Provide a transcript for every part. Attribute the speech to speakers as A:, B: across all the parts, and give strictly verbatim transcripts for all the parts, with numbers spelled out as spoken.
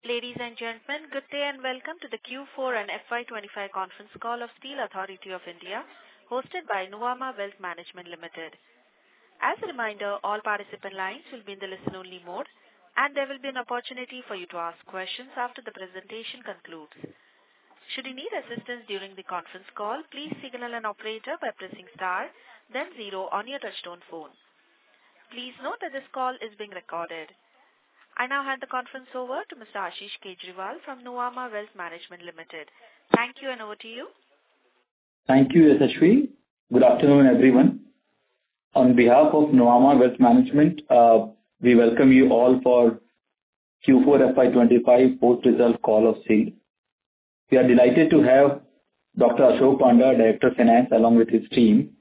A: Ladies and gentlemen, good day and welcome to the Q four and F Y twenty-five conference call of Steel Authority of India, hosted by Nuvama Wealth Management Limited. As a reminder, all participant lines will be in the listen-only mode, and there will be an opportunity for you to ask questions after the presentation concludes. Should you need assistance during the conference call, please signal an operator by pressing star, then zero on your touchtone phone. Please note that this call is being recorded. I now hand the conference over to Mister Ashish Kejriwal from Nuvama Wealth Management Limited. Thank you, and over to you.
B: Thank you, Yashashvi. Good afternoon, everyone. On behalf of Nuvama Wealth Management, uh, we welcome you all for Q four F Y twenty-five post-result call of SEEL. We are delighted to have Doctor Ashok Panda, Director of Finance, along with his team,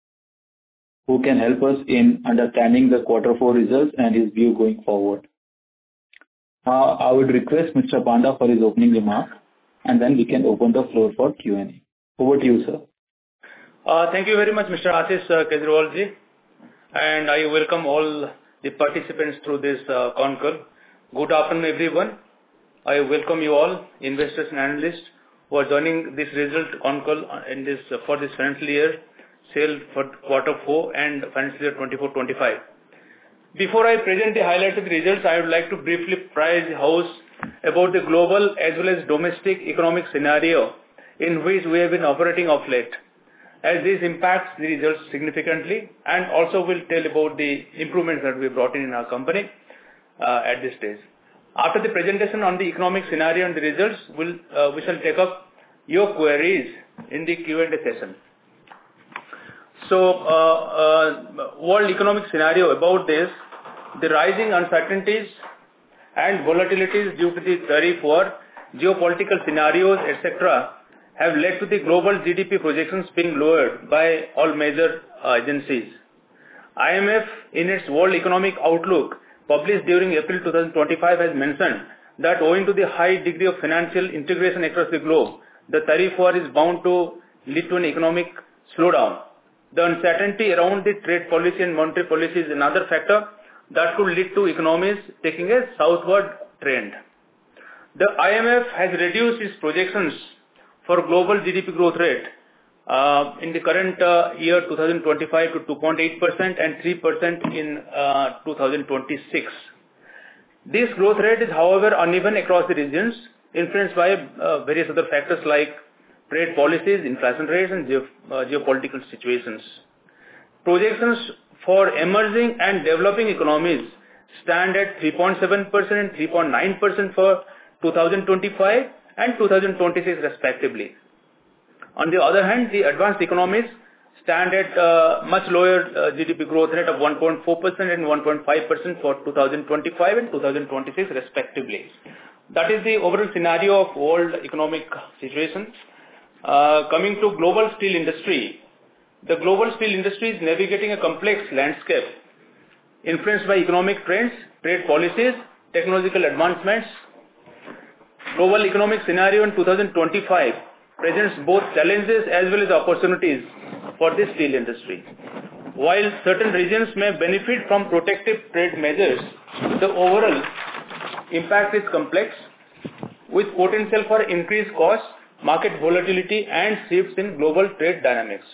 B: who can help us in understanding the quarter four results and his view going forward. Uh, I would request Mister Panda for his opening remark, and then we can open the floor for Q and A. Over to you, sir.
C: Uh, thank you very much, Mister Ashish uh, Kejriwal ji, and I welcome all the participants through this uh, con call. Good afternoon, everyone. I welcome you all, investors and analysts, who are joining this result con call in this uh, for this financial year, sale for quarter four and financial year twenty-four twenty-five. Before I present the highlights of the results, I would like to briefly prize the house about the global as well as domestic economic scenario in which we have been operating of late, as this impacts the results significantly, and also will tell about the improvements that we brought in in our company uh, at this stage. After the presentation on the economic scenario and the results, we'll, uh, we shall take up your queries in the Q and A session. So, uh, uh, world economic scenario about this, the rising uncertainties and volatilities due to the tariff war, geopolitical scenarios, et cetera, have led to the global G D P projections being lowered by all major uh, agencies. I M F, in its World Economic Outlook, published during April twenty twenty-five, has mentioned that owing to the high degree of financial integration across the globe, the tariff war is bound to lead to an economic slowdown. The uncertainty around the trade policy and monetary policy is another factor that could lead to economies taking a southward trend. The I M F has reduced its projections for global G D P growth rate uh, in the current uh, year twenty twenty-five to two point eight percent and three percent in uh, twenty twenty-six. This growth rate is, however, uneven across the regions, influenced by uh, various other factors like trade policies, inflation rates, and geo uh, geopolitical situations. Projections for emerging and developing economies stand at three point seven percent and three point nine percent for twenty twenty-five and twenty twenty-six respectively. On the other hand, the advanced economies stand at uh, much lower uh, G D P growth rate of one point four percent and one point five percent for twenty twenty-five and twenty twenty-six respectively. That is the overall scenario of world economic situation. Uh, coming to global steel industry, the global steel industry is navigating a complex landscape influenced by economic trends, trade policies, technological advancements. Global economic scenario in twenty twenty-five presents both challenges as well as opportunities for the steel industry. While certain regions may benefit from protective trade measures, the overall impact is complex, with potential for increased costs, market volatility, and shifts in global trade dynamics.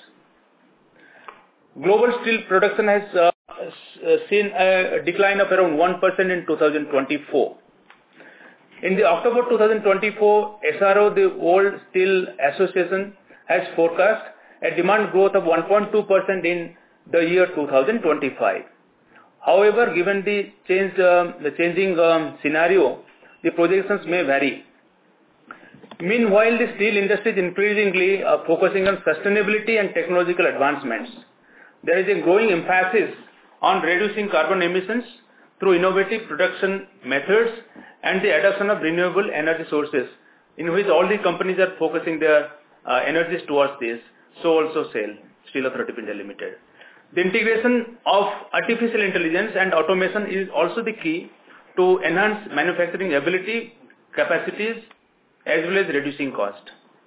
C: Global steel production has uh, seen a decline of around one percent in twenty twenty-four. In the October twenty twenty-four, S R O, the World Steel Association, has forecast a demand growth of one point two percent in the year twenty twenty-five. However, given the change, um, the changing um, scenario, the projections may vary. Meanwhile, the steel industry is increasingly uh, focusing on sustainability and technological advancements. There is a growing emphasis on reducing carbon emissions through innovative production methods and the adoption of renewable energy sources, in which all the companies are focusing their uh, energies towards this. So also SAIL, Steel Authority of India Limited. The integration of artificial intelligence and automation is also the key to enhance manufacturing ability, capacities, as well as reducing cost.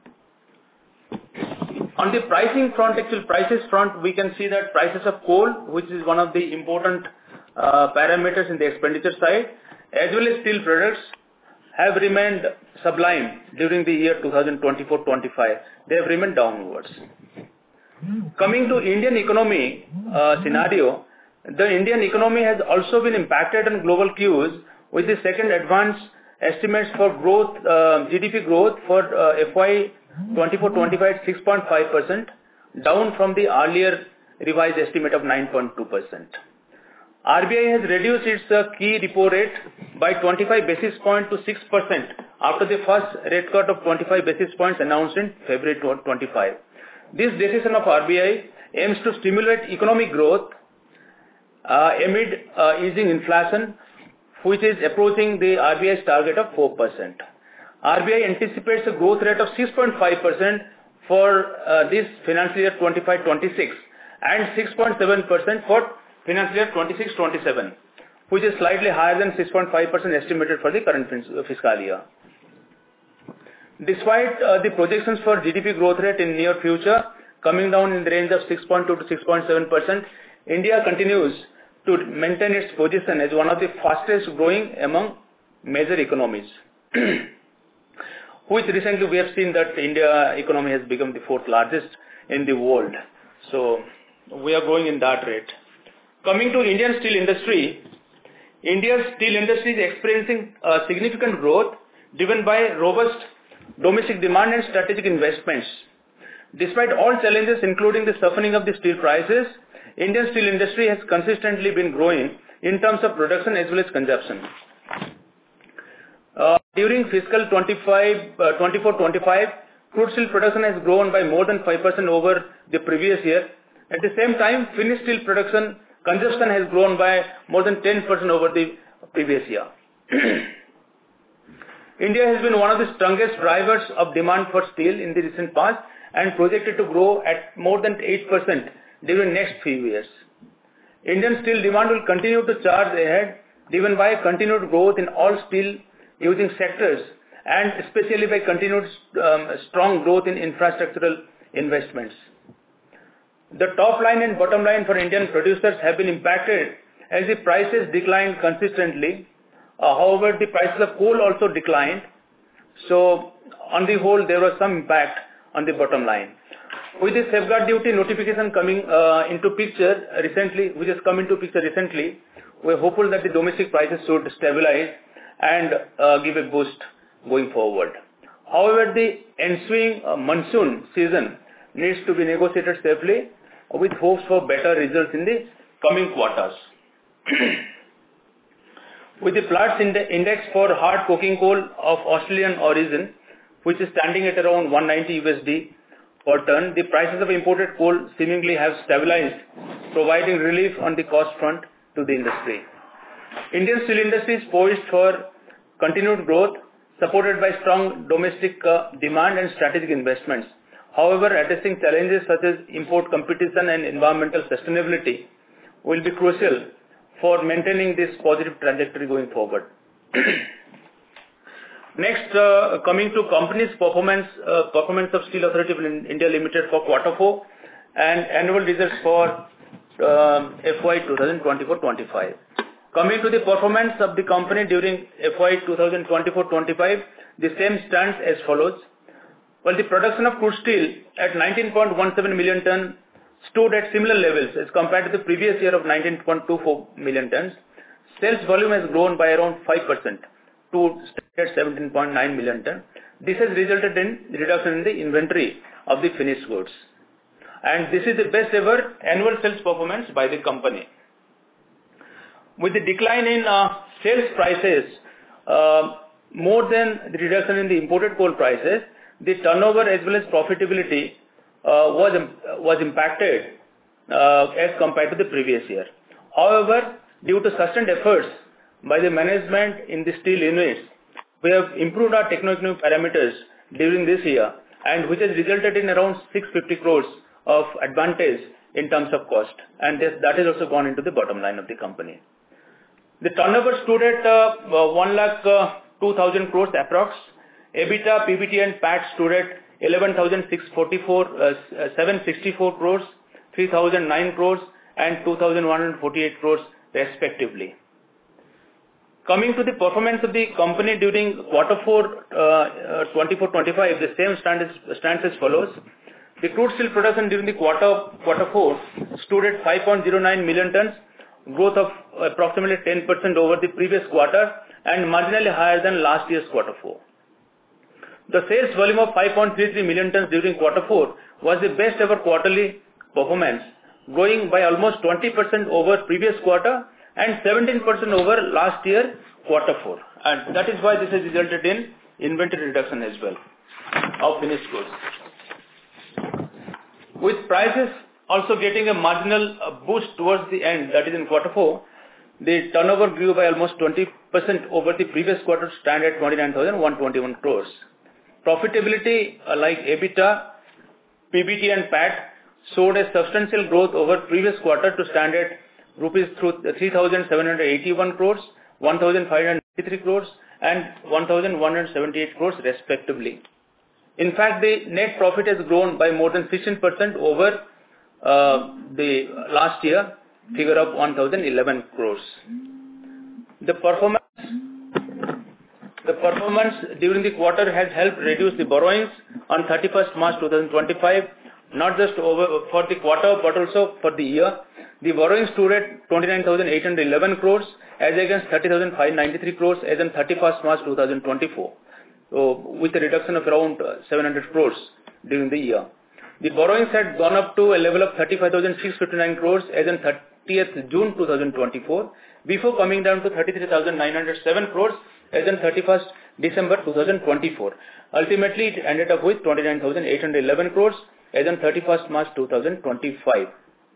C: On the pricing front, actual prices front, we can see that prices of coal, which is one of the important uh, parameters in the expenditure side, as well as steel products, have remained sublime during the year twenty twenty-four twenty-five. They have remained downwards. Coming to Indian economy uh, scenario, the Indian economy has also been impacted on global cues with the second advance estimates for growth, uh, G D P growth for uh, F Y twenty-four twenty-five at six point five percent, down from the earlier revised estimate of nine point two percent. R B I has reduced its uh, key repo rate by twenty-five basis points to six percent after the first rate cut of twenty-five basis points announced in February twenty twenty-five. This decision of R B I aims to stimulate economic growth uh, amid uh, easing inflation, which is approaching the R B I's target of four percent. R B I anticipates a growth rate of six point five percent for uh, this financial year twenty-five twenty-six and six point seven percent for financial year twenty-six twenty-seven, which is slightly higher than six point five percent estimated for the current fiscal year. Despite uh, the projections for G D P growth rate in near future coming down in the range of six point two to six point seven percent, India continues to maintain its position as one of the fastest growing among major economies. Which recently we have seen that India economy has become the fourth largest in the world. So we are growing in that rate. Coming to Indian steel industry, India's steel industry is experiencing uh, significant growth driven by robust domestic demand and strategic investments. Despite all challenges, including the softening of the steel prices, Indian steel industry has consistently been growing in terms of production as well as consumption. Uh, during fiscal twenty-four twenty-five, crude steel production has grown by more than five percent over the previous year. At the same time, finished steel production consumption has grown by more than ten percent over the previous year. India has been one of the strongest drivers of demand for steel in the recent past and projected to grow at more than eight percent during the next few years. Indian steel demand will continue to charge ahead, driven by continued growth in all steel using sectors and especially by continued um, strong growth in infrastructural investments. The top line and bottom line for Indian producers have been impacted as the prices declined consistently. Uh, however, the prices of coal also declined. So, on the whole, there was some impact on the bottom line. With the safeguard duty notification coming uh, into picture recently, which has come into picture recently, we are hopeful that the domestic prices should stabilize and uh, give a boost going forward. However, the ensuing uh, monsoon season needs to be negotiated safely with hopes for better results in the coming quarters. With the Platts index for hard coking coal of Australian origin, which is standing at around one ninety U S D per ton, the prices of imported coal seemingly have stabilized, providing relief on the cost front to the industry. Indian steel industry is poised for continued growth, supported by strong domestic uh, demand and strategic investments. However, addressing challenges such as import competition and environmental sustainability will be crucial for maintaining this positive trajectory going forward. Next, uh, coming to company's performance, uh, performance of Steel Authority of India Limited for quarter four and annual results for um, F Y twenty twenty-four twenty-five. Coming to the performance of the company during F Y twenty twenty-four twenty-five, the same stands as follows. Well, the production of crude steel at nineteen point one seven million tons stood at similar levels as compared to the previous year of nineteen point two four million tons. Sales volume has grown by around five percent to seventeen point nine million tons. This has resulted in reduction in the inventory of the finished goods. And this is the best ever annual sales performance by the company. With the decline in uh, sales prices, uh, more than the reduction in the imported coal prices, the turnover as well as profitability uh, was was impacted uh, as compared to the previous year. However, due to sustained efforts by the management in the steel units, we have improved our techno-economic parameters during this year, and which has resulted in around six hundred fifty crores of advantage in terms of cost, and this, that has also gone into the bottom line of the company. The turnover stood at uh, one lakh two thousand crores approx. EBITDA, P B T and P A T stood at eleven thousand six hundred forty-four, uh, seven hundred sixty-four crores, three thousand nine crores and two thousand one hundred forty-eight crores respectively. Coming to the performance of the company during quarter four, uh, twenty-four twenty-five, the same stand is, stands as follows. The crude steel production during the quarter, quarter four stood at five point zero nine million tons, growth of approximately ten percent over the previous quarter and marginally higher than last year's quarter four. The sales volume of five point three three million tons during quarter four was the best ever quarterly performance, growing by almost twenty percent over previous quarter and seventeen percent over last year quarter four. And that is why this has resulted in inventory reduction as well of finished goods. With prices also getting a marginal boost towards the end, that is in quarter four, the turnover grew by almost twenty percent over the previous quarter, stand at twenty-nine thousand one hundred twenty-one crores. Profitability uh, like EBITDA, P B T and P A T showed a substantial growth over previous quarter to stand at rupees three thousand seven hundred eighty-one crores, one thousand five hundred ninety-three crores and one thousand one hundred seventy-eight crores respectively. In fact, the net profit has grown by more than sixteen percent over uh, the last year figure of one thousand eleven crores. The performance The performance during the quarter has helped reduce the borrowings on thirty-first March twenty twenty-five, not just over for the quarter but also for the year. The borrowings stood at twenty-nine thousand eight hundred eleven crores as against thirty thousand five hundred ninety-three crores as on thirty-first March twenty twenty-four, so with a reduction of around seven hundred crores during the year. The borrowings had gone up to a level of thirty-five thousand six hundred fifty-nine crores as on thirtieth June twenty twenty-four, before coming down to thirty-three thousand nine hundred seven crores as on thirty-first December twenty twenty-four. Ultimately, it ended up with twenty-nine thousand eight hundred eleven crores as on thirty-first March twenty twenty-five.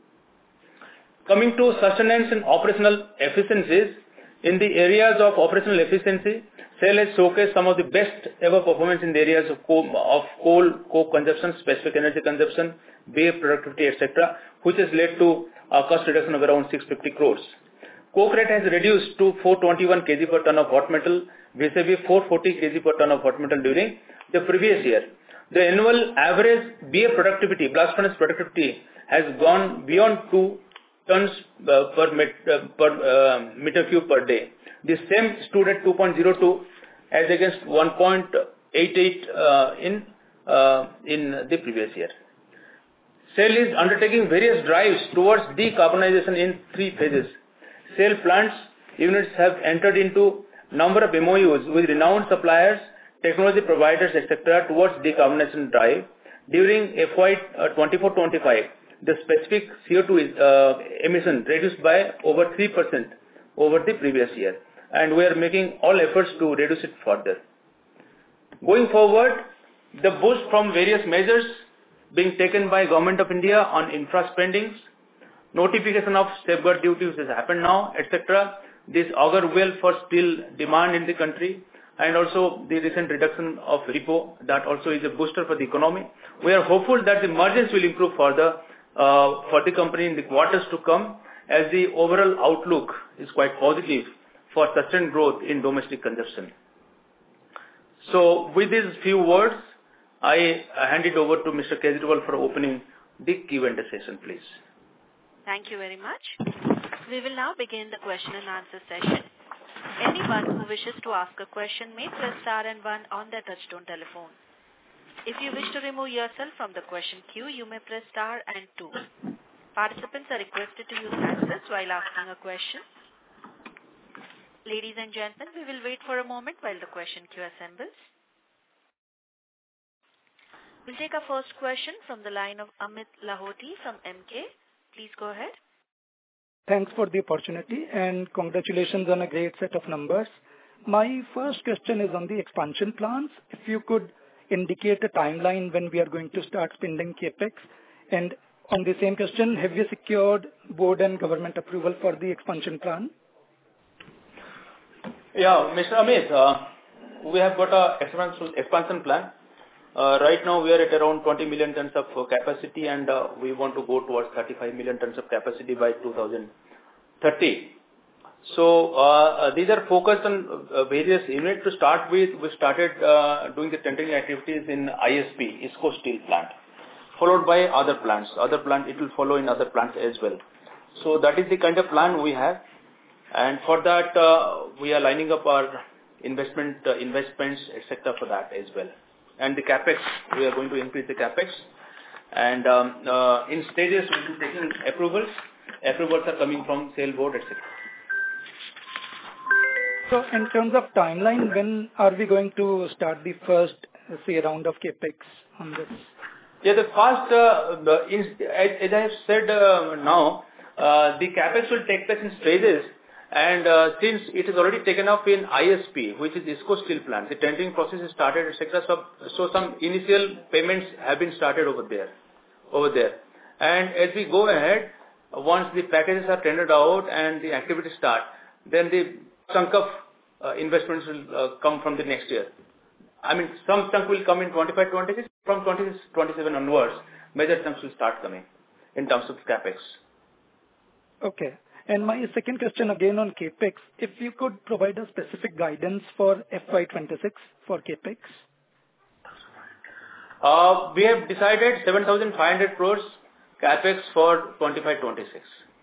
C: Coming to sustenance and operational efficiencies, in the areas of operational efficiency, S A I L has showcased some of the best ever performance in the areas of coal, of coal, coke consumption, specific energy consumption, bay productivity, et cetera, which has led to a cost reduction of around six hundred fifty crores. Coke rate has reduced to four hundred twenty-one kilograms per ton of hot metal, vis-a-vis four hundred forty kilograms per ton of hot metal during the previous year. The annual average B A productivity, blast furnace productivity, has gone beyond two tons uh, per, met, uh, per uh, meter cube per day. The same stood at two point zero two as against one point eight eight uh, in uh, in the previous year. S A I L is undertaking various drives towards decarbonization in three phases. S A I L plants units have entered into number of M O Us with renowned suppliers, technology providers, et cetera towards decarbonization drive. During F Y twenty-four twenty-five, the specific C O two uh, emission reduced by over three percent over the previous year, and we are making all efforts to reduce it further. Going forward, the boost from various measures being taken by Government of India on infra spendings, notification of safeguard duties has happened now, et cetera. This augur well for steel demand in the country, and also the recent reduction of repo, that also is a booster for the economy. We are hopeful that the margins will improve further uh, for the company in the quarters to come, as the overall outlook is quite positive for sustained growth in domestic consumption. So with these few words, I hand it over to Mister Kejriwal for opening the Q and A session, please.
A: Thank you very much. We will now begin the question and answer session. Anyone who wishes to ask a question may press star and one on their touchtone telephone. If you wish to remove yourself from the question queue, you may press star and two. Participants are requested to use handsets while asking a question. Ladies and gentlemen, we will wait for a moment while the question queue assembles. We'll take our first question from the line of Amit Lahoti from M K. Please go ahead.
D: Thanks for the opportunity and congratulations on a great set of numbers. My first question is on the expansion plans. If you could indicate a timeline when we are going to start spending capex, and on the same question, have you secured board and government approval for the expansion plan?
C: Yeah, Mister Amit, uh, we have got a expansion, expansion plan. Uh, right now we are at around twenty million tons of uh, capacity, and uh, we want to go towards thirty-five million tons of capacity by two thousand thirty. So uh, uh, these are focused on uh, various units. To start with, we started uh, doing the tendering activities in I S P, IISCO Steel Plant, followed by other plants. Other plant, it will follow in other plants as well. So that is the kind of plan we have. And for that, uh, we are lining up our investment, uh, investments, et cetera for that as well. And the capex, we are going to increase the capex. And um, uh, in stages, we will be taking approvals. Approvals are coming from sale board, et cetera.
D: So in terms of timeline, when are we going to start the first, say, round of capex on this?
C: Yeah, the first, uh, the, in, as, as I have said uh, now, uh, the capex will take place in stages. And uh, since it is already taken up in I S P, which is IISCO Steel Plant, the tendering process is started, et cetera. So, so some initial payments have been started over there, over there. And as we go ahead, once the packages are tendered out and the activities start, then the chunk of uh, investments will uh, come from the next year. I mean, some chunk will come in twenty-five twenty-six, from twenty-six twenty-seven onwards, major chunks will start coming in terms of capex.
D: Okay. And my second question again on capex, if you could provide a specific guidance for F Y twenty-six for capex?
C: Uh, we have decided seven thousand five hundred crores capex for twenty-five twenty-six.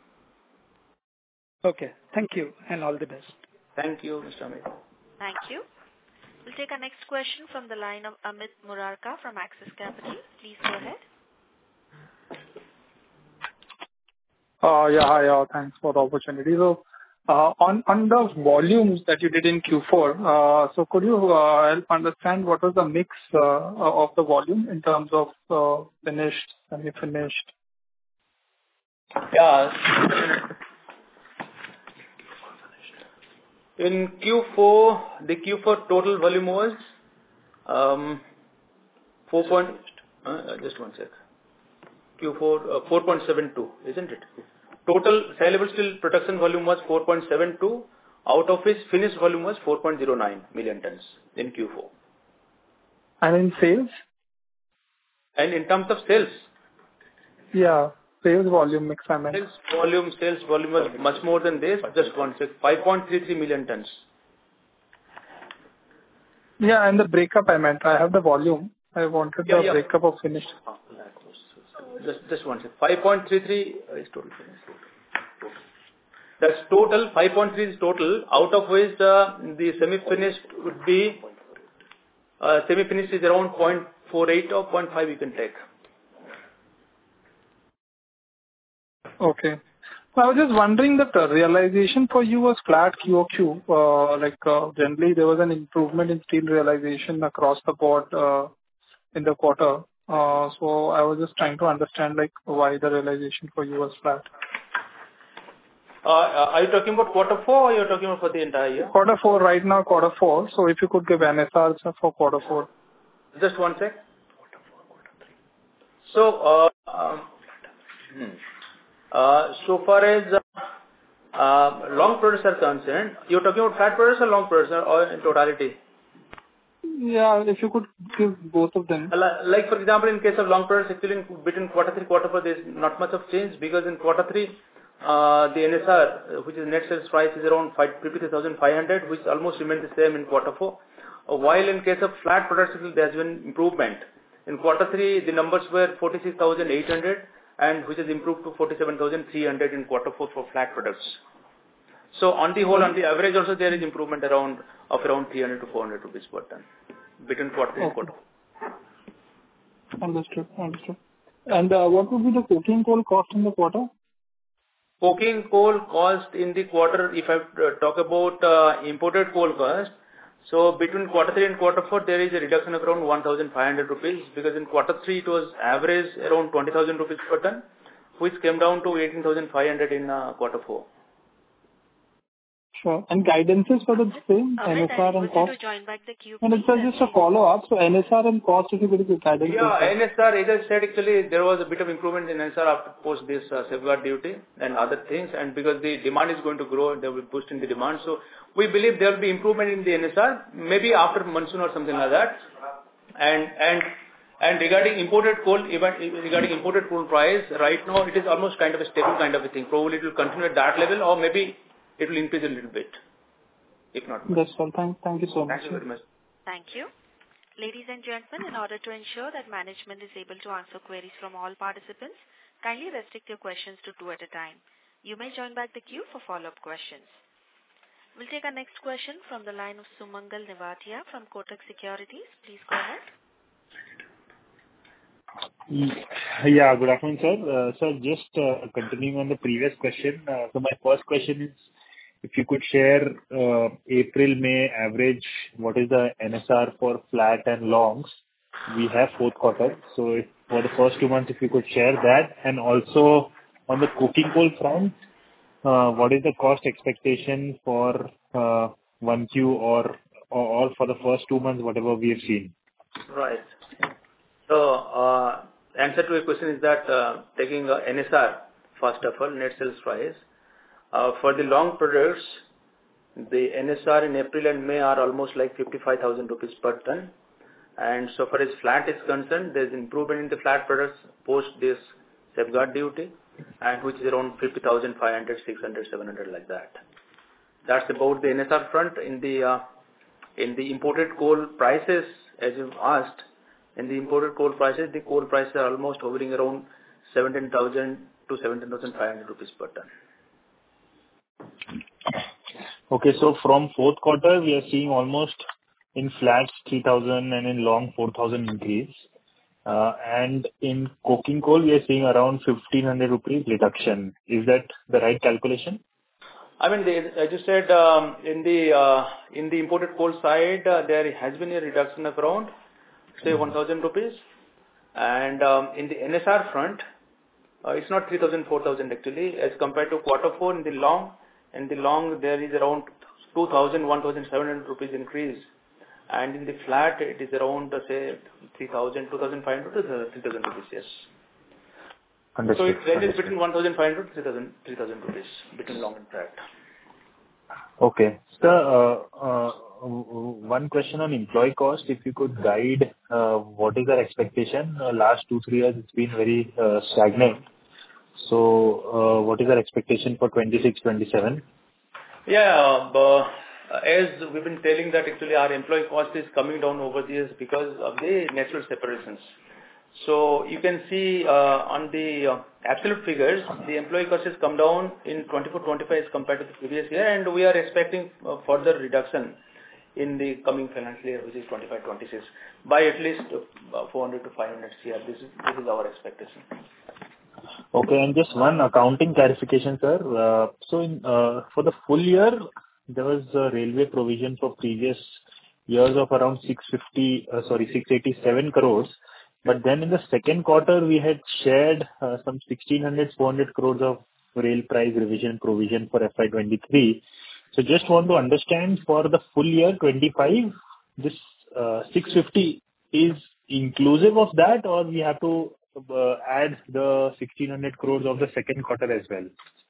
D: Okay. Thank you and all the best.
C: Thank you, Mister Amit.
A: Thank you. We'll take our next question from the line of Amit Murarka from Axis Capital. Please go ahead.
E: Uh, yeah, hi, uh, thanks for the opportunity. So, uh, on, on the volumes that you did in Q four, uh, so could you uh, help understand what was the mix uh, of the volume in terms of uh, finished, semi-finished?
C: Yeah. In Q four, the Q four total volume was um, four point, uh, just one sec. Q four, uh, four point seven two, isn't it? Total saleable steel production volume was four point seven two, out of which finished volume was four point zero nine million tons in Q four.
E: And in sales?
C: And in terms of sales?
E: Yeah, sales volume mix, I meant.
C: Sales volume, sales volume was much more than this, just one sec, five point three three million tons.
E: Yeah, and the breakup I meant, I have the volume. I wanted
C: Yeah,
E: the
C: yeah.
E: breakup of finished.
C: Just, just one sec. five point three three is total. That's total. five point three is total. Out of which uh, the semi-finished would be uh, semi-finished is around zero point four eight or zero point five. You can take.
E: Okay. So I was just wondering that the realization for you was flat Q O Q. Uh, like uh, generally there was an improvement in steel realization across the board uh, in the quarter. Uh, so I was just trying to understand like why the realization for you was flat.
C: Uh, uh, are you talking about quarter four or you are talking about for the entire year?
E: Quarter four right now, quarter four. So if you could give N S Rs for quarter four.
C: Just one sec. So, uh, um, hmm. uh, so far as uh, uh, long products are concerned, you are talking about flat products or long products or in totality?
E: Yeah, if you could give both of them.
C: Like for example, in case of long products, actually in between quarter three, quarter four, there is not much of change because in quarter three, uh, the N S R, which is net sales price, is around fifty-three thousand five hundred, which almost remains the same in quarter four. Uh, while in case of flat products, there has been improvement. In quarter three, the numbers were forty-six thousand eight hundred, and which has improved to forty-seven thousand three hundred in quarter four for flat products. So on the whole, on the average also there is improvement around of around three hundred to four hundred rupees per ton between quarter three and quarter four.
E: Understood. Understood. And uh, what would be the coking coal cost in the quarter?
C: Coking coal cost in the quarter, if I uh, talk about uh, imported coal cost, so between quarter three and quarter four, there is a reduction of around one thousand five hundred rupees because in quarter three it was average around twenty thousand rupees per ton, which came down to eighteen thousand five hundred in uh, quarter four.
E: Sure. And guidances for the same,
A: Amit,
E: N S R
A: I
E: and cost?
A: to join back the queue,
E: And it's just a follow-up. So N S R and cost, if you could give guidance.
C: Yeah, N S R, as I said, actually, there was a bit of improvement in N S R after post this uh, safeguard duty and other things, and because the demand is going to grow, they will be boosting the demand. So we believe there will be improvement in the N S R, maybe after monsoon or something like that. And and and regarding imported coal, even regarding imported coal price, right now it is almost kind of a stable kind of a thing. Probably it will continue at that level, or maybe it will increase a little bit. If not much.
E: That's all. Thank, thank you so much.
C: Thank you very much.
A: Thank you. Ladies and gentlemen, in order to ensure that management is able to answer queries from all participants, kindly restrict your questions to two at a time. You may join back the queue for follow-up questions. We'll take our next question from the line of Sumangal Nevatia from Kotak Securities. Please go ahead.
F: Yeah, good afternoon, sir. Uh, sir, just uh, continuing on the previous question. Uh, so my first question is, if you could share uh, April, May average, what is the N S R for flat and longs? We have fourth quarter. So if, for the first two months, if you could share that. And also on the coking coal front, uh, what is the cost expectation for uh, one Q or, or, or for the first two months, whatever we have seen?
C: Right. So, uh, answer to your question is that uh, taking uh, N S R, first of all, net sales price. Uh, for the long products, the N S R in April and May are almost like fifty-five thousand rupees per ton. And so far as flat is concerned, there's improvement in the flat products post this safeguard duty, and which is around fifty thousand five hundred, six hundred, seven hundred like that. That's about the N S R front. In the uh, in the imported coal prices, as you've asked, in the imported coal prices, the coal prices are almost hovering around seventeen thousand to seventeen thousand five hundred rupees per ton.
F: Okay, so from fourth quarter, we are seeing almost in flats three thousand and in long four thousand increase. Uh, and in coking coal, we are seeing around fifteen hundred rupees reduction. Is that the right calculation?
C: I mean, the, as you said, um, in the uh, in the imported coal side, uh, there has been a reduction of around, say, one thousand rupees. And um, in the N S R front, uh, it's not three thousand, four thousand actually, as compared to quarter four in the long. In the long, there is around two thousand, one thousand seven hundred rupees increase. And in the flat, it is around, uh, say, three thousand, two thousand five hundred to three thousand rupees, yes.
F: Understood.
C: So it ranges
F: Understood.
C: between one thousand five hundred to three thousand rupees, between long and flat.
F: Okay. Sir, uh, uh, one question on employee cost. If you could guide uh, what is our expectation? Uh, last two, three years, it's been very uh, stagnant. So uh, what is our expectation for twenty-six, twenty-seven?
C: Yeah, uh, as we've been telling that actually our employee cost is coming down over the years because of the natural separations. So you can see uh, on the uh, absolute figures, the employee cost has come down in twenty-four twenty-five as compared to the previous year, and we are expecting uh, further reduction in the coming financial year, which is twenty-five twenty-six, by at least uh, four hundred to five hundred C R. This is, this is our expectation.
F: Okay, and just one accounting clarification, sir. Uh, so in, uh, for the full year, there was a railway provision for previous years of around six fifty, uh, sorry, six eighty-seven crores. But then in the second quarter, we had shared uh, some sixteen hundred, four hundred crores of rail price revision provision for F Y twenty-three. So just want to understand for the full year twenty-five, this uh, six fifty is inclusive of that, or we have to uh, add the sixteen hundred crores of the second quarter as well?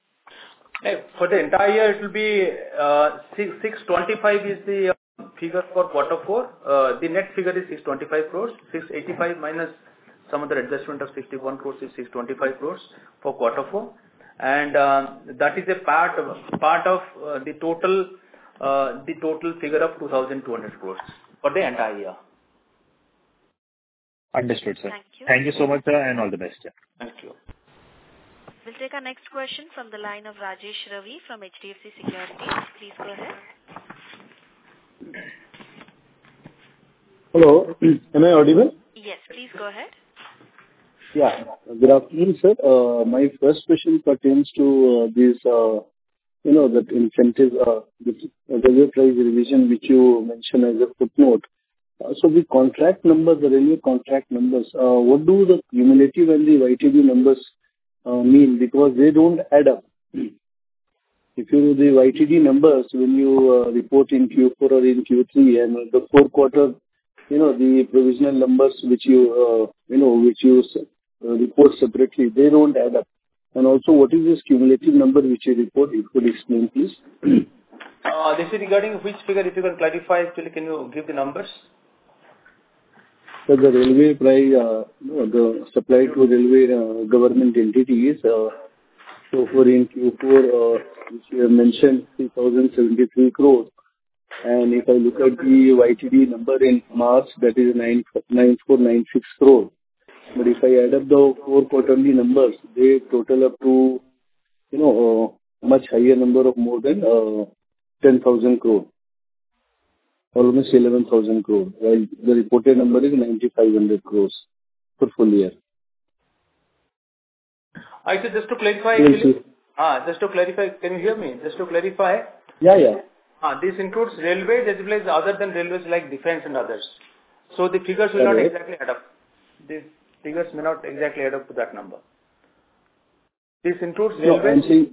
C: For the entire year, it will be uh, six twenty-five is the uh, figure for quarter four. Uh, the net figure is six twenty-five crores. six eighty-five minus some other adjustment of sixty-one crores is six twenty-five crores for quarter four. And uh, that is a part of, part of uh, the total uh, the total figure of two thousand two hundred crores for the entire year.
F: Understood, sir.
A: Thank you.
F: Thank you so much, sir, and all the best. Yeah.
C: Thank you.
A: We'll take our next question from the line of Rajesh Ravi from H D F C Securities. Please go ahead.
G: Hello, am I audible?
A: Yes, please go ahead.
G: Yeah, good afternoon, sir. Uh, my first question pertains to uh, this, uh, you know, that incentive, uh, the railway price revision which you mentioned as a footnote. Uh, so the contract numbers, the railway contract numbers, uh, what do the cumulative and the Y T D numbers uh, mean? Because they don't add up. If you do the Y T D numbers, when you uh, report in Q four or in Q three and the fourth quarter, you know, the provisional numbers which you, uh, you know, which you uh, report separately, they don't add up. And also, what is this cumulative number which you report? If you could explain, please.
C: Uh, this is regarding which figure, if you can clarify, actually, can you give the numbers?
G: So the railway price, uh, you know, the supply to railway uh, government entities, uh, so for in Q four, uh, which you have mentioned, three thousand seventy-three crores. And if I look at the Y T D number in March, that is nine four nine six crores. But if I add up the four quarterly numbers, they total up to, you know, uh, much higher number of more than uh, ten thousand crore, almost eleven thousand crore, while the reported number is ninety-five hundred crores for full year.
C: I said just to clarify,
G: Yes,
C: actually,
G: sir.
C: ah, just to clarify, can you hear me? Just to clarify,
G: Yeah, yeah.
C: ah, this includes railways as well as other than railways like defense and others. So the figures will not
G: Correct.
C: exactly add up. These figures may not exactly add up to that number. This includes
G: No, I'm
C: railways.
G: saying,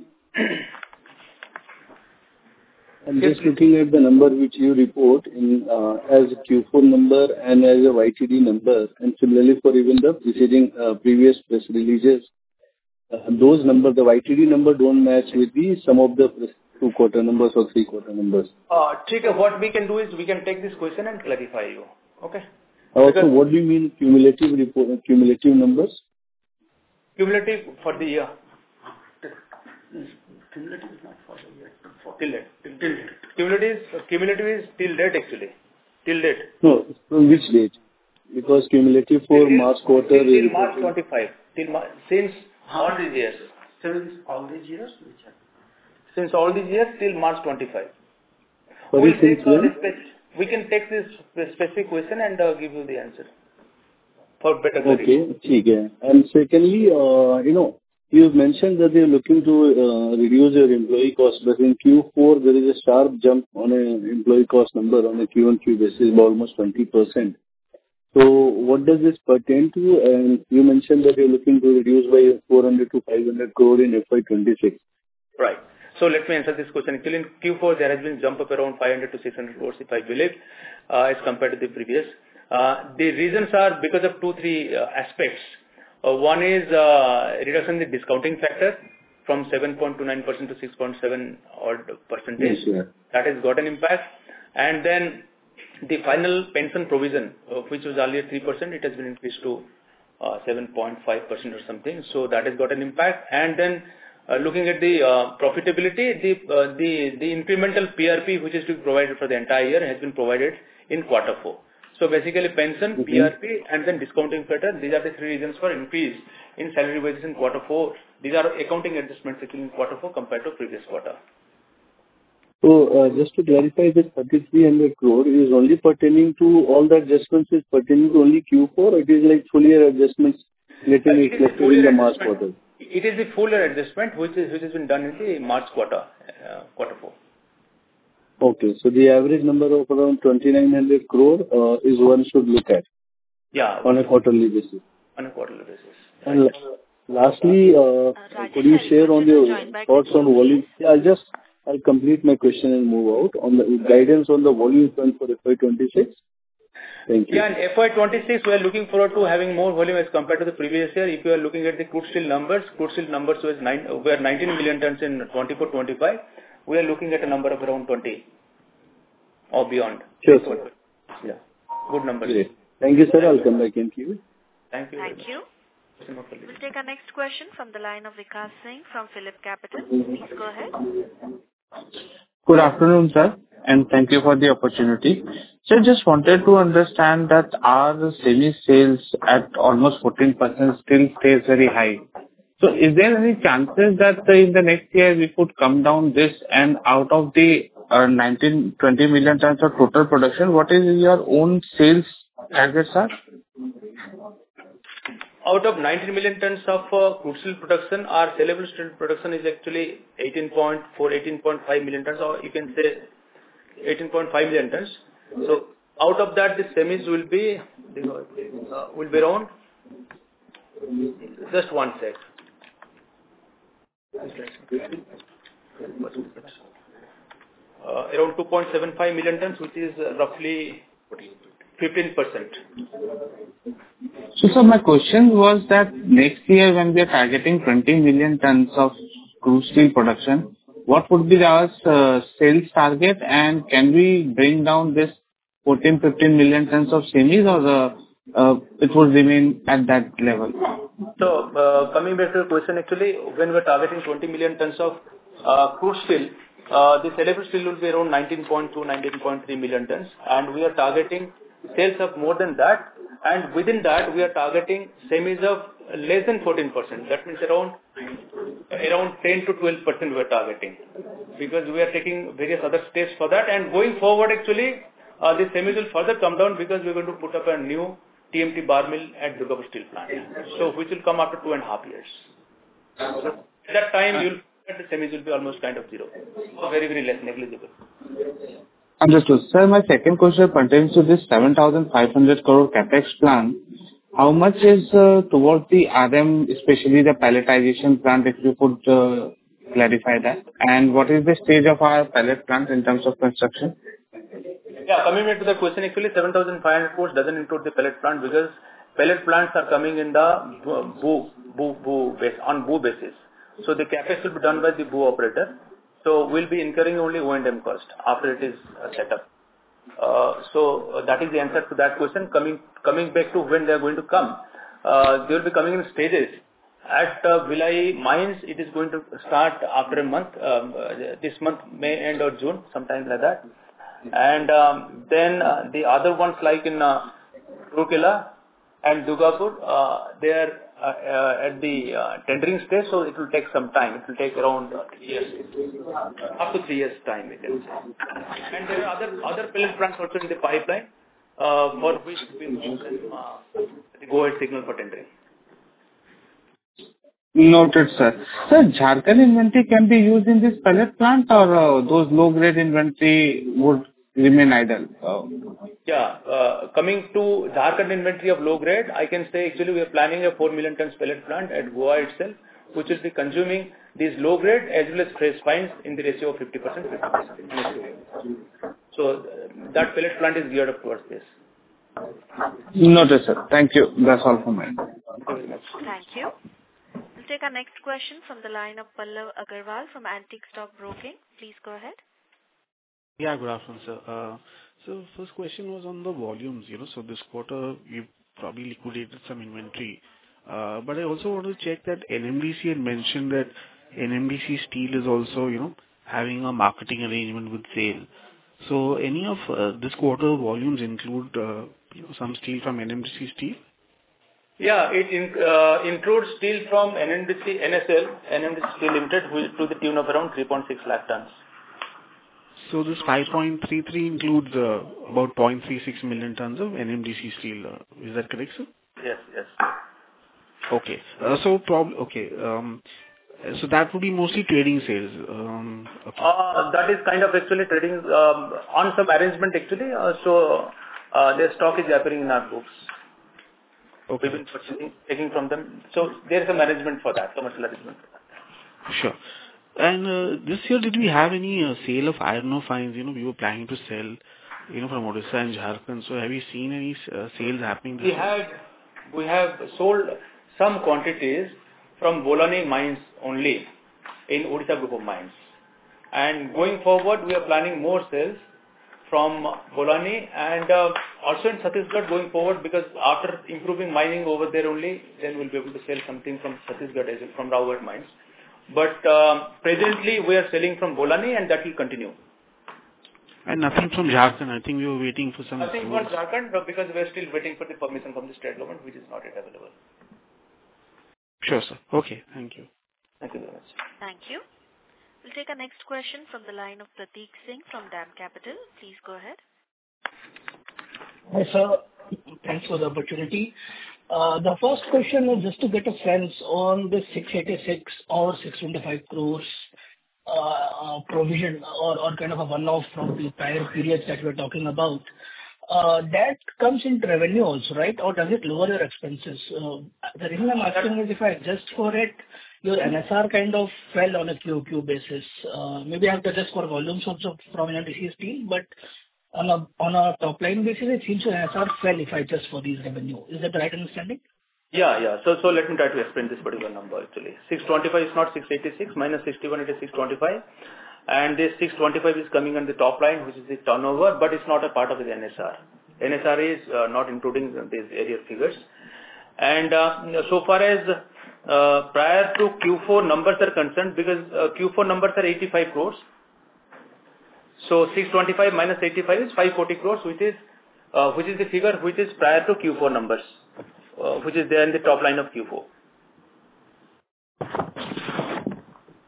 G: I'm
C: Yes,
G: just
C: please.
G: looking at the number which you report in uh, as a Q four number and as a Y T D number, and similarly for even the preceding uh, previous press releases. Uh, Those numbers, the Y T D number don't match with the some of the press- two quarter numbers or three quarter numbers.
C: Uh, Trigger, what we can do is we can take this question and clarify you. Okay?
G: Also,
C: Because
G: what do you mean cumulative report, cumulative numbers?
C: cumulative for the year. Cumulative is not for the year. Till date. Till date. Cumulative is, cumulative is till date actually. Till date.
G: No, from which date? Because cumulative for
C: Till-
G: March quarter
C: till, till
G: is
C: March twenty-five. Till Mar- since all these years.
H: Since all these years, which are
C: Since all these years till March twenty-five.
G: Sorry,
C: We'll take
G: since
C: uh,
G: when?
C: this spec- we can take this specific question and uh, give you the answer for better clarity.
G: Okay, ठीक है. And secondly, uh, you know, you've mentioned that you're looking to uh, reduce your employee cost, but in Q four there is a sharp jump on an employee cost number on a Q on Q basis by almost twenty percent. So what does this pertain to? And you mentioned that you're looking to reduce by four hundred to five hundred crore in F Y twenty-six.
C: Right. So let me answer this question. Actually, in Q four, there has been jump up around five hundred to six hundred crores, if I believe, uh, as compared to the previous. Uh, the reasons are because of two, three uh, aspects. Uh, one is uh, reduction in the discounting factor from seven point two nine percent to six point seven odd percentage.
G: Yes, sir.
C: That has got an impact. And then the final pension provision, uh, which was earlier three percent, it has been increased to uh, seven point five percent or something. So that has got an impact. And then uh, looking at the uh, profitability, the, uh, the, the incremental P R P, which is to be provided for the entire year, has been provided in quarter four. So basically pension,
G: Mhm.
C: P R P, and then discounting factor, these are the three reasons for increase in salary wages in quarter four. These are accounting adjustments actually in quarter four compared to previous quarter.
G: So, uh, just to clarify, this thirty-three hundred crore is only pertaining to all the adjustments is pertaining to only Q four, or it is like full year adjustments getting
C: It is a
G: reflected
C: full
G: in
C: year
G: the March
C: adjustment.
G: quarter?
C: It is the full year adjustment which is which has been done in the March quarter, uh, quarter four.
G: Okay, so the average number of around twenty-nine hundred crore uh, is one should look at
C: Yeah,
G: on a quarterly basis.
C: on a quarterly basis.
G: And la- lastly, uh,
A: Rajesh,
G: could you
A: I
G: share on
A: request you to
G: your
A: join back
G: thoughts
A: the
G: on
A: queue,
G: volume?
A: please.
G: Yeah, I'll just, I'll complete my question and move out. On the guidance on the volume front for F Y twenty-six. Thank you.
C: Yeah, in F Y twenty-six, we are looking forward to having more volume as compared to the previous year. If you are looking at the crude steel numbers, crude steel numbers was nine, were nineteen million tons in twenty-four twenty-five. We are looking at a number of around twenty or beyond.
G: Sure, sir.
C: Yeah, good numbers.
G: Great. Thank you, sir. I'll come back in queue.
C: Thank you. very
A: Thank
C: much.
A: you.
C: Question of colleague.
A: We'll take our next question from the line of Vikas Singh from Phillip Capital. Please go ahead.
I: Good afternoon, sir, and thank you for the opportunity. So just wanted to understand that our semi sales at almost fourteen percent still stays very high. So is there any chances that uh, in the next year we could come down this, and out of the uh, nineteen, twenty million tons of total production, what is your own sales target, sir?
C: Out of nineteen million tons of uh, crude steel production, our saleable steel production is actually eighteen point four, eighteen point five million tons, or you can say eighteen point five million tons. So out of that, the semis will be uh, will be around. Just one sec. Uh, around two point seven five million tons, which is uh, roughly fifteen percent.
I: So, sir, my question was that next year when we are targeting twenty million tons of crude steel production, what would be our uh, sales target, and can we bring down this fourteen, fifteen million tons of semis, or uh, uh, it would remain at that level?
C: So, uh, coming back to the question, actually, when we are targeting twenty million tons of uh, crude steel, uh, the saleable steel will be around nineteen point two, nineteen point three million tons, and we are targeting sales of more than that, and within that, we are targeting semis of less than fourteen percent. That means around around ten to twelve percent we are targeting. because we are taking various other steps for that. And going forward, actually, uh, the semis will further come down because we're going to put up a new T M T bar mill at Durgapur Steel Plant, so which will come after two and a half years. So at that time, you'll the semis will be almost kind of zero, so very, very less, negligible.
I: Understood. Sir, my second question pertains to this seven thousand five hundred crore capex plan. How much is uh, towards the R M, especially the pelletization plant, if you could uh, clarify that? And what is the stage of our pellet plant in terms of construction?
C: Yeah, coming back to the question, actually seven thousand five hundred crores doesn't include the pellet plant because pellet plants are coming in the B O O, B O O, B O O base, on B O O basis. So the capex will be done by the B O O operator. So we'll be incurring only O and M cost after it is uh, set up. Uh, so uh, that is the answer to that question. Coming coming back to when they are going to come, uh, they will be coming in stages. At uh, Bhilai mines, it is going to start after a month. Um, uh, this month, May end or June, sometime like that. And um, then uh, the other ones like in uh, Rourkela and Durgapur, uh, they are uh, uh, at the uh, tendering stage, so it will take some time. It will take around uh, three years, up to three years time, we can say. And there are other other pellet plants also in the pipeline, uh, for which we will uh, the go-ahead signal for tendering.
I: Noted, sir. Sir, Jharkhand inventory can be used in this pellet plant, or uh, those low-grade inventory would remain idle? Uh,
C: yeah, uh, coming to Jharkhand inventory of low grade, I can say actually we are planning a four million tons pellet plant at Goa itself, which will be consuming these low grade as well as fresh fines in the ratio of fifty percent, fifty percent. So uh, that pellet plant is geared up towards this.
I: Noted, sir. Thank you. That's all from me.
C: Thank you very much.
A: Thank you. We'll take our next question from the line of Pallav Agarwal from Antique Stock Broking. Please go ahead.
J: Yeah, good afternoon, sir. Uh, so first question was on the volumes. You know, so this quarter you probably liquidated some inventory, uh, but I also want to check that N M D C had mentioned that N M D C Steel is also, you know, having a marketing arrangement with SAIL. So any of uh, this quarter volumes include, uh, you know, some steel from N M D C Steel?
C: Yeah, it in, uh, includes steel from N M D C, N S L, N M D C Steel Limited, to the tune of around three point six lakh tons.
J: So this five point three three includes uh, about zero point three six million tons of N M D C steel. Uh, is that correct, sir?
C: Yes, yes.
J: Okay. Uh, so probably okay. Um, so that would be mostly trading sales. Um, okay.
C: Uh, that is kind of actually trading um, on some arrangement actually. Uh, so uh, their stock is appearing in our books.
J: Okay.
C: We've been purchasing, taking from them. So there is some arrangement for that, commercial arrangement for that.
J: Sure. And uh, this year, did we have any uh, sale of iron ore fines? You know, we were planning to sell, you know, from Odisha and Jharkhand. So have you seen any uh, sales happening this
C: we
J: year?
C: Had, we have sold some quantities from Bolani mines only in Odisha group of mines. And going forward, we are planning more sales from Bolani and uh, also in Chhattisgarh going forward, because after improving mining over there only, then we'll be able to sell something from Chhattisgarh as well, from Rawat mines. But uh, presently we are selling from Bolani and that will continue.
J: And nothing from Jharkhand. I think we were waiting for some.
C: Nothing from Jharkhand because we are still waiting for the permission from the state government, which is not yet available.
J: Sure, sir. Okay. Thank you.
C: Thank you very much.
A: Thank you. We'll take our next question from the line of Prateek Singh from DAM Capital. Please go ahead.
K: Hi, sir. Thanks for the opportunity. Uh, the first question is just to get a sense on the six eighty-six or six twenty-five crores uh, uh, provision or, or kind of a one-off from the prior periods that we're talking about. Uh, that comes into revenue also, right? Or does it lower your expenses? Uh, the reason I'm asking is if I adjust for it, your N S R kind of fell on a Q O Q basis. Uh, maybe I have to adjust for volumes also from N M D C Steel, but on a on a top line basis, it seems your N S R fell if I adjust for these revenue. Is that the right understanding?
C: Yeah, yeah. So, so let me try to explain this particular number actually. six twenty-five is not six eighty-six, minus sixty-one, it is six twenty-five. And this six twenty-five is coming on the top line, which is the turnover, but it's not a part of the N S R. N S R is uh, not including these area figures. And uh, so far as uh, prior to Q four numbers are concerned, because uh, Q four numbers are eighty-five crores. So six twenty-five minus eighty-five is five forty crores, which is uh, which is the figure which is prior to Q four numbers, uh, which is there in the top line of Q four.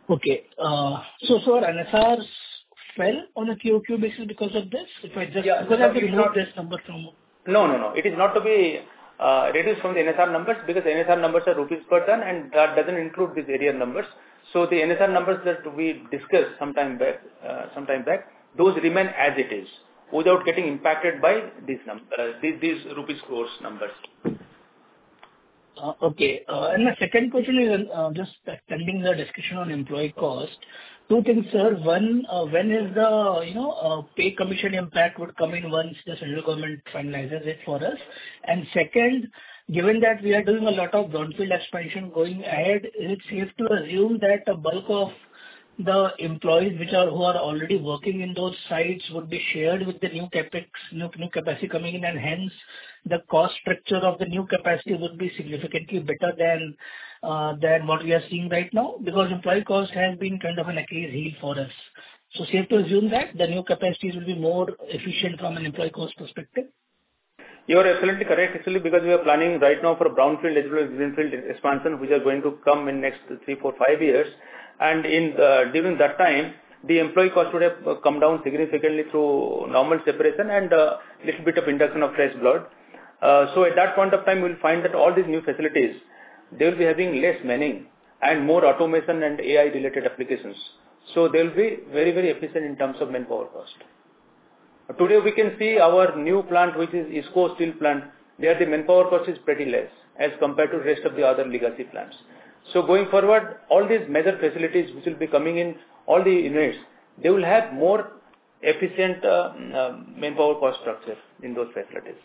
K: Okay. Uh, so, so our N S Rs fell on a Q O Q basis because of this? If I just,
C: Yeah,
K: because I
C: no,
K: have to
C: it's
K: remove
C: not.
K: this number from...
C: No, no, no. It is not to be uh, reduced from the N S R numbers because N S R numbers are rupees per ton and that doesn't include these area numbers. So the N S R numbers that we discussed sometime back, uh, sometime back, those remain as it is without getting impacted by these num uh, these, these rupees crores numbers.
K: Uh, Okay. Uh, And my second question is uh, just extending the discussion on employee cost. Two things, sir. One, uh, when is the, you know, uh, pay commission impact would come in once the central government finalizes it for us? And second, given that we are doing a lot of brownfield expansion going ahead, is it safe to assume that a bulk of the employees which are, who are already working in those sites would be shared with the new CapEx, new, new capacity coming in, and hence the cost structure of the new capacity would be significantly better than, uh, than what we are seeing right now? Because employee cost has been kind of an Achilles heel for us. So safe to assume that the new capacities will be more efficient from an employee cost perspective?
C: You are absolutely correct, actually, because we are planning right now for a brownfield as well as greenfield expansion, which are going to come in next three, four, five years. And in the, during that time, the employee cost would have come down significantly through normal separation and a little bit of induction of fresh blood. Uh, so at that point of time, we will find that all these new facilities, they will be having less manning and more automation and A I-related applications. So they will be very, very efficient in terms of manpower cost. Today we can see our new plant, which is ISCO steel plant, there the manpower cost is pretty less as compared to rest of the other legacy plants. So going forward, all these major facilities which will be coming in, all the units, they will have more efficient uh, uh, manpower cost structure in those facilities.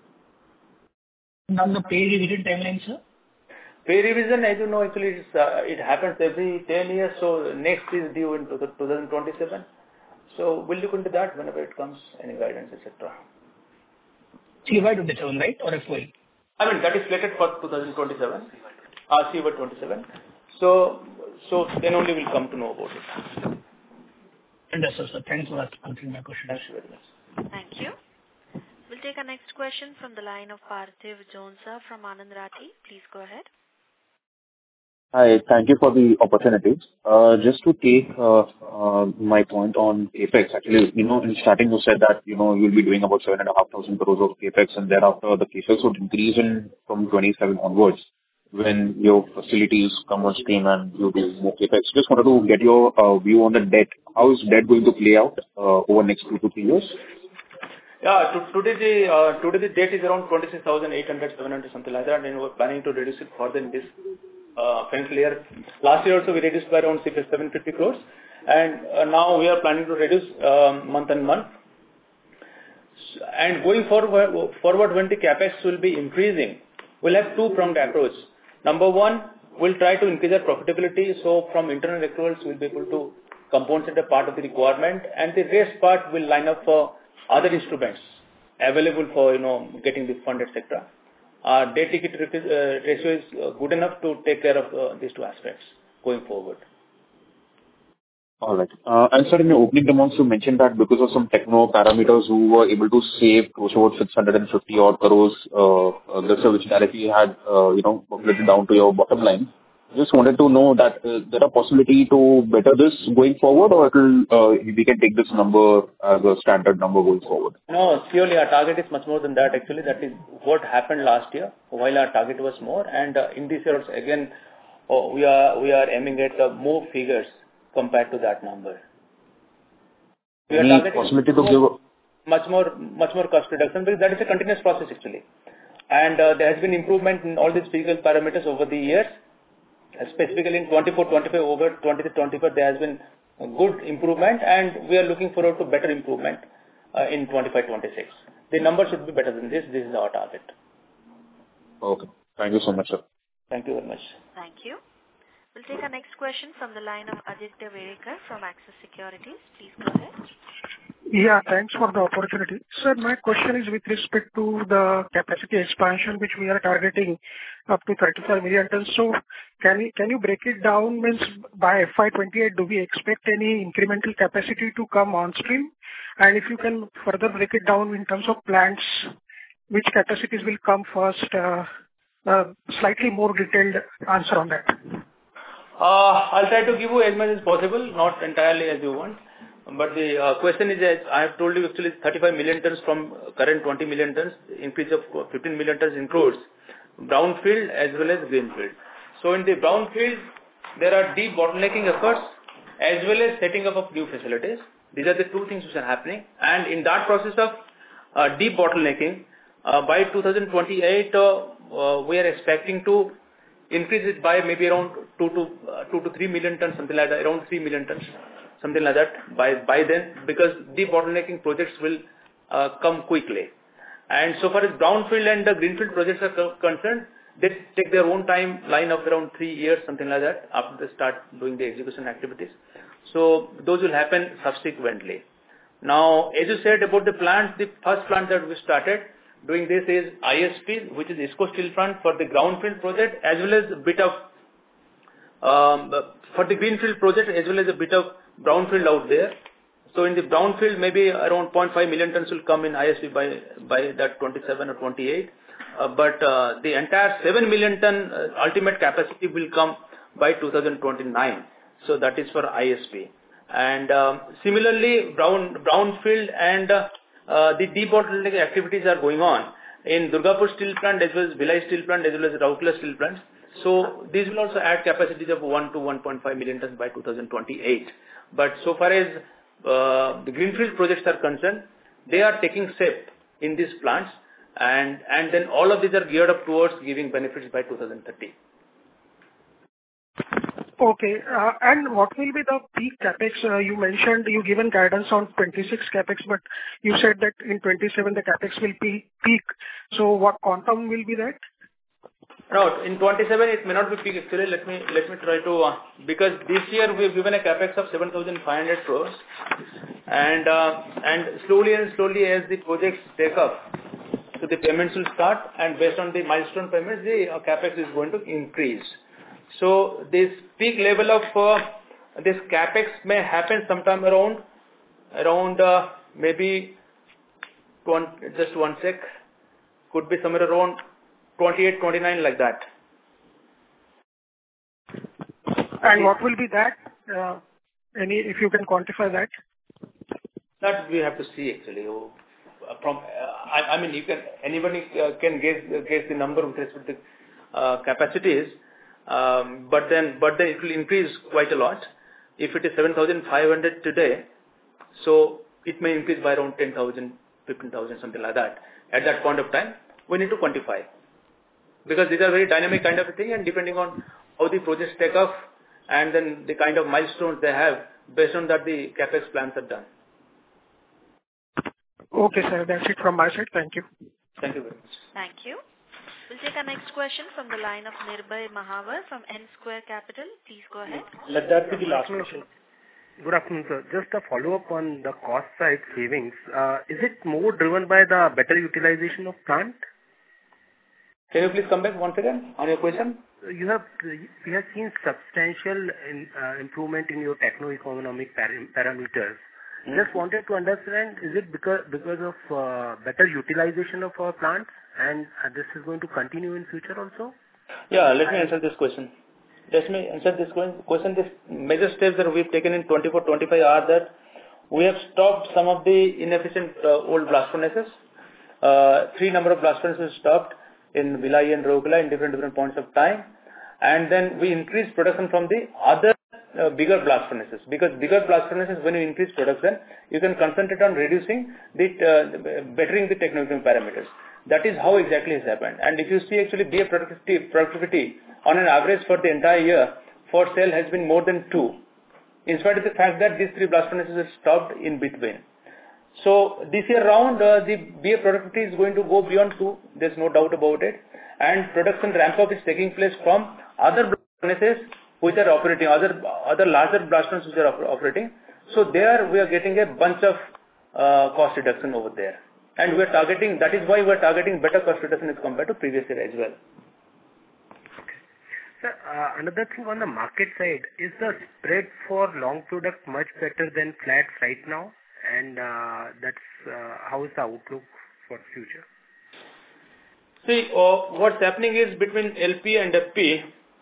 K: Now the pay revision timeline, sir?
C: Pay revision, as you know, actually it's, uh, it happens every ten years, so next is due in twenty twenty-seven. So we'll look into that whenever it comes, any guidance, et cetera.
K: C Y twenty-seven, right? Or F Y?
C: I mean, that is slated for twenty twenty-seven. Uh, C Y twenty-seven. So, so then only we'll come to know about it.
K: Understood, sir. Thanks for answering my question.
C: Thank you very much.
A: Thank you. We'll take our next question from the line of Parthiv Jonsa from Anand Rathi. Please go ahead.
I: Hi, thank you for the opportunity. Uh, Just to take uh, uh, my point on CapEx, actually, you know, in starting you said that, you know, you'll be doing about seven thousand five hundred crores of CapEx, and thereafter the CapEx would increase in from twenty-seven onwards when your facilities come on stream and you do more CapEx. Just wanted to get your uh, view on the debt. How is debt going to play out uh, over next two to three years?
C: Yeah, to, today the uh, today the debt is around twenty-six thousand eight hundred, seven hundred, something like that, and we're planning to reduce it further in this uh, financial year. Last year also we reduced by around seven hundred fifty crores, and uh, now we are planning to reduce um, month and month. And going forward, forward when the capex will be increasing, we'll have two-pronged approach. Number one, we'll try to increase our profitability, so from internal accruals we'll be able to compensate a part of the requirement, and the rest part will line up for other instruments available for, you know, getting the fund, et cetera. Our debt equity uh, ratio is uh, good enough to take care of uh, these two aspects going forward.
I: All right. Uh, and sir, in your opening remarks, you mentioned that because of some techno parameters, who were able to save close to about six hundred fifty odd crores, uh, uh, this, uh, which directly had, uh, you know, populated down to your bottom line. Just wanted to know that uh, there are possibility to better this going forward, or it will, uh, we can take this number as a standard number going forward?
C: No, purely our target is much more than that. Actually, that is what happened last year, while our target was more. And uh, in this year also, again, oh, we are we are aiming at uh, more figures compared to that number. We
I: Any
C: are
I: possibility to
C: more,
I: give
C: much more much more cost reduction, because that is a continuous process actually. And uh, there has been improvement in all these physical parameters over the years. Specifically in twenty-four twenty-five, over twenty-three twenty-four, there has been a good improvement, and we are looking forward to better improvement uh, in twenty-five twenty-six. The number should be better than this. This is our target.
I: Okay. Thank you so much, sir.
C: Thank you very much.
A: Thank you. We'll take our next question from the line of Aditya Verekar from Axis Securities. Please go ahead.
L: Yeah, thanks for the opportunity. Sir, my question is with respect to the capacity expansion, which we are targeting up to thirty-five million tons. So can you, can you break it down, means by F Y twenty-eight, do we expect any incremental capacity to come on stream? And if you can further break it down in terms of plants, which capacities will come first, uh, uh, slightly more detailed answer on that.
C: Uh, I'll try to give you as much as possible, not entirely as you want. But the uh, question is that I have told you actually thirty-five million tons from current twenty million tons, increase of fifteen million tons includes brownfield as well as greenfield. So in the brownfield, there are de-bottlenecking efforts as well as setting up of new facilities. These are the two things which are happening. And in that process of uh, de-bottlenecking, uh, by two thousand twenty-eight, uh, uh, we are expecting to increase it by maybe around two to uh, two to three million tons, something like that, around three million tons, something like that by by then, because de-bottlenecking projects will uh, come quickly. And so far as brownfield and the greenfield projects are co- concerned, they take their own timeline of around three years, something like that, after they start doing the execution activities. So those will happen subsequently. Now, as you said about the plants, the first plant that we started doing this is I S P, which is IISCO Steel Plant for the brownfield project, as well as a bit of um, for the greenfield project, as well as a bit of brownfield out there. So in the brownfield, maybe around zero point five million tons will come in I S P by by that twenty-seven or twenty-eight. Uh, but uh, the entire seven million ton uh, ultimate capacity will come by two thousand twenty-nine. So that is for I S P. And um, similarly, brown brownfield and uh, uh, the debottlenecking activities are going on in Durgapur Steel Plant as well as Bhilai Steel Plant as well as Rourkela Steel Plants. So these will also add capacities of one to one point five million tons by two thousand twenty-eight. But so far as uh, the greenfield projects are concerned, they are taking shape in these plants, and and then all of these are geared up towards giving benefits by two thousand thirty.
L: Okay. Uh, and what will be the peak capex? Uh, you mentioned you given guidance on twenty-six capex, but you said that in twenty-seven the capex will be peak. So what quantum will be that?
C: No, in twenty-seven it may not be peak actually. Let me let me try to uh, because this year we have given a capex of seven thousand five hundred crores, and uh, and slowly and slowly as the projects take up, so the payments will start, and based on the milestone payments, the uh, capex is going to increase. So this peak level of uh, this capex may happen sometime around around uh, maybe one, just one sec, could be somewhere around twenty-eight, twenty-nine like that.
L: And what will be that? Uh, any, if you can quantify that?
C: That we have to see actually. Uh, from uh, I, I mean, you can anybody uh, can guess guess the number with respect to uh, capacities. Um, but then, but then it will increase quite a lot. If it is seven thousand five hundred today, so it may increase by around ten thousand, fifteen thousand, something like that. At that point of time, we need to quantify. Because these are very dynamic kind of a thing, and depending on how the projects take off, and then the kind of milestones they have, based on that the capex plans are done.
L: Okay, sir. That's it from my side. Thank you.
C: Thank you very much.
A: Thank you. We'll take our next question from the line of Nirbhay Mahavar from N Square Capital. Please go ahead.
C: Let that be the last question.
H: Good afternoon, sir. Just a follow-up on the cost side savings. Uh, is it more driven by the better utilization of plant?
C: Can you please come back once again on your question?
H: You have we have seen substantial in, uh, improvement in your techno-economic param- parameters. Mm-hmm. Just wanted to understand, is it because because of uh, better utilization of our plants, and uh, this is going to continue in future also?
C: Yeah, let me answer this question. Let me answer this question. This major steps that we've taken in twenty-four twenty-five are that we have stopped some of the inefficient uh, old blast furnaces. Uh, three number of blast furnaces stopped in Bhilai and Rourkela in different different points of time, and then we increased production from the other uh, bigger blast furnaces, because bigger blast furnaces, when you increase production, you can concentrate on reducing the uh, bettering the technical parameters. That is how exactly has happened. And if you see actually B A productivity, productivity on an average for the entire year for cell has been more than two, in spite of the fact that these three blast furnaces are stopped in between. So this year round, uh, the B A productivity is going to go beyond two. There's no doubt about it. And production ramp up is taking place from other blast furnaces which are operating, other other larger blast furnaces which are op- operating. So there we are getting a bunch of uh, cost reduction over there. And we are targeting, that is why we are targeting better cost reduction as compared to previous year as well.
H: Okay. Sir, uh, another thing on the market side, is the spread for long product much better than flats right now? And uh, that's uh, how is the outlook for future?
C: See, uh, what's happening is between L P and F P,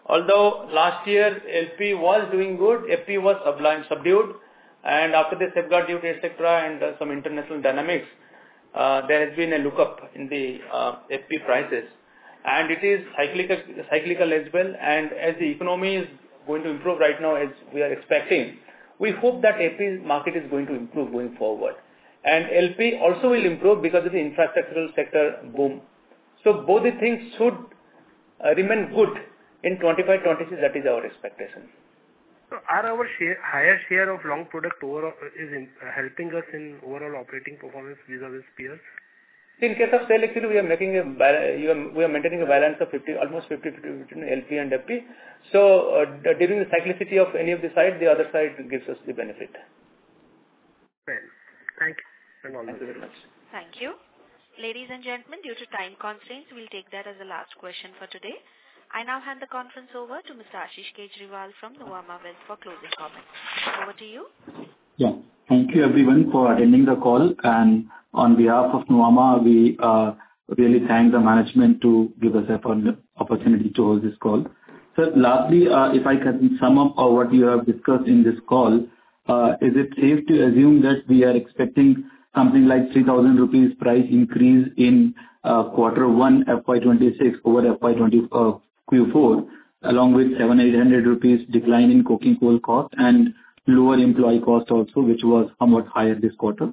C: Although last year L P was doing good, F P was sublime, subdued, and after the safeguard duty, et cetera, and uh, some international dynamics, uh, there has been a lookup in the uh, F P prices, and it is cyclical, cyclical as well. And as the economy is going to improve right now, as we are expecting, we hope that F P market is going to improve going forward, and L P also will improve because of the infrastructural sector boom. So both the things should uh, remain good in twenty-five twenty-six. That is our expectation.
H: So are our share, higher share of long product overall is in, uh, helping us in overall operating performance vis-a-vis peers?
C: In case of sale, actually, we are making a you are, we are maintaining a balance of fifty, almost fifty fifty between L P and F P. So uh, during the cyclicity of any of the side, the other side gives us the benefit.
H: Well, thank you.
C: Thank you very much.
A: Thank you. Ladies and gentlemen, due to time constraints, we'll take that as the last question for today. I now hand the conference over to Mister Ashish Kejriwal from Nuvama Wealth for closing comments. Over to you.
B: Yeah. Thank you everyone for attending the call, and on behalf of Nuvama, we uh, really thank the management to give us an opportunity to hold this call. So lastly, uh, if I can sum up uh, what you have discussed in this call, uh, is it safe to assume that we are expecting something like three thousand rupees price increase in uh, quarter one F Y twenty-six over F Y twenty uh, Q four, along with seven eight hundred rupees decline in coking coal cost and lower employee cost also, which was somewhat higher this quarter?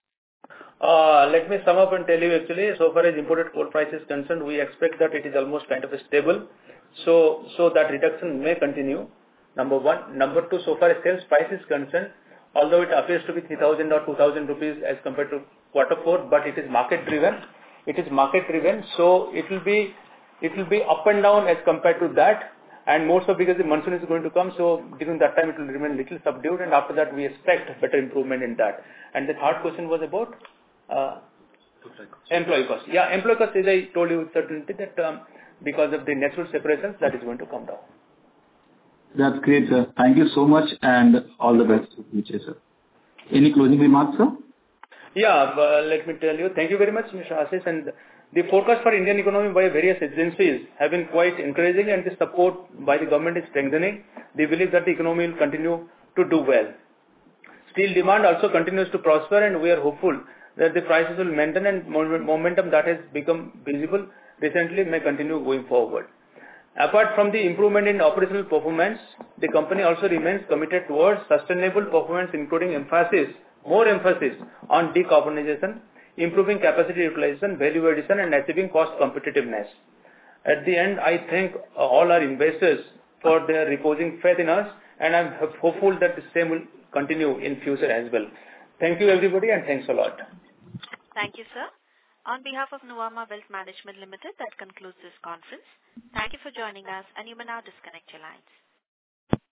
C: Uh, let me sum up and tell you actually, so far as imported coal price is concerned, we expect that it is almost kind of stable. So, so that reduction may continue, number one. Number two, so far as sales price is concerned, although it appears to be three thousand or two thousand rupees as compared to quarter four, but it is market driven. It is market driven, so it will be, it will be up and down as compared to that. And more so because the monsoon is going to come, so during that time it will remain little subdued, and after that we expect better improvement in that. And the third question was about uh, employee cost. Yeah, employee cost, as I told you with certainty that um, because of the natural separations, that is going to come down.
B: That's great, sir. Thank you so much, and all the best for future, sir. Any closing remarks, sir?
C: Yeah, uh, let me tell you. Thank you very much, Mister Ashish. And the forecast for Indian economy by various agencies have been quite encouraging, and the support by the government is strengthening. They believe that the economy will continue to do well. Steel demand also continues to prosper, and we are hopeful that the prices will maintain, and momentum that has become visible recently may continue going forward. Apart from the improvement in operational performance, the company also remains committed towards sustainable performance, including emphasis, more emphasis on decarbonization, improving capacity utilization, value addition, and achieving cost competitiveness. At the end, I thank all our investors for their reposing faith in us, and I'm hopeful that the same will continue in future as well. Thank you everybody, and thanks a lot.
A: Thank you, sir. On behalf of Nuvama Wealth Management Limited, that concludes this conference. Thank you for joining us, and you may now disconnect your lines.